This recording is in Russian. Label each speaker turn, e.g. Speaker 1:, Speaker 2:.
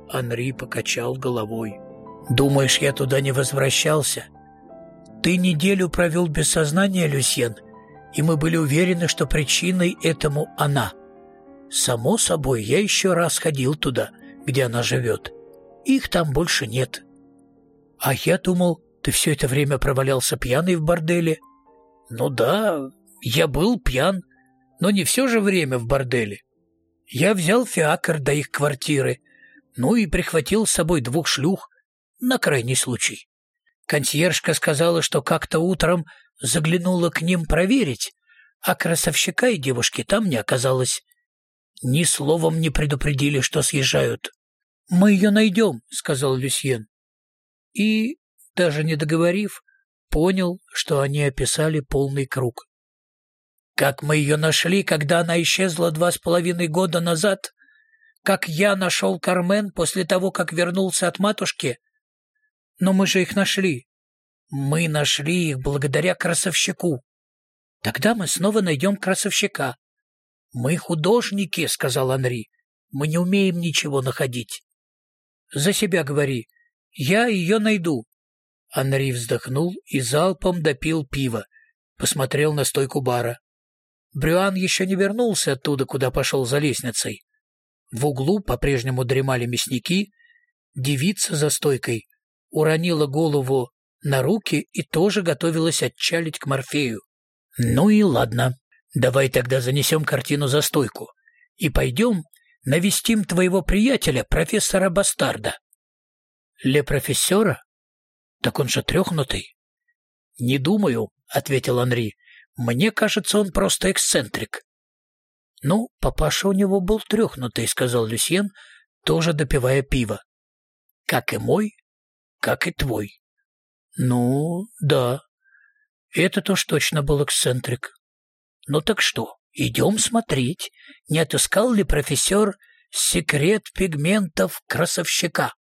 Speaker 1: Анри покачал головой. «Думаешь, я туда не возвращался? Ты неделю провел без сознания, Люсьен, и мы были уверены, что причиной этому она. Само собой, я еще раз ходил туда, где она живет. Их там больше нет. А я думал, ты все это время провалялся пьяный в борделе». «Ну да, я был пьян, но не все же время в борделе. Я взял фиакр до их квартиры, ну и прихватил с собой 2 шлюх на крайний случай. Консьержка сказала, что как-то утром заглянула к ним проверить, а красавчика и девушки там не оказалось. Ни словом не предупредили, что съезжают. «Мы ее найдем», — сказал Люсьен. И, даже не договорив, понял, что они описали полный круг. «Как мы ее нашли, когда она исчезла 2,5 года назад? Как я нашел Кармен после того, как вернулся от матушки? Но мы же их нашли. Мы нашли их благодаря красавчику. Тогда мы снова найдем красавчика. Мы художники», — сказал Анри. «Мы не умеем ничего находить». «За себя говори. Я ее найду». Анри вздохнул и залпом допил пиво. Посмотрел на стойку бара. Брюан еще не вернулся оттуда, куда пошел за лестницей. В углу по-прежнему дремали мясники. Девица за стойкой уронила голову на руки и тоже готовилась отчалить к Морфею. «Ну и ладно, давай тогда занесем картину за стойку и пойдем навестим твоего приятеля, профессора Бастарда». «Ле профессора? Так он же трехнутый». «Не думаю», — ответил Анри. «Мне кажется, он просто эксцентрик». «Ну, папаша у него был трехнутый», — сказал Люсьен, тоже допивая пиво. «Как и мой, как и твой». «Ну, да, этот уж точно был эксцентрик». «Ну так что, идем смотреть, не отыскал ли профессор секрет пигментов красавчика?»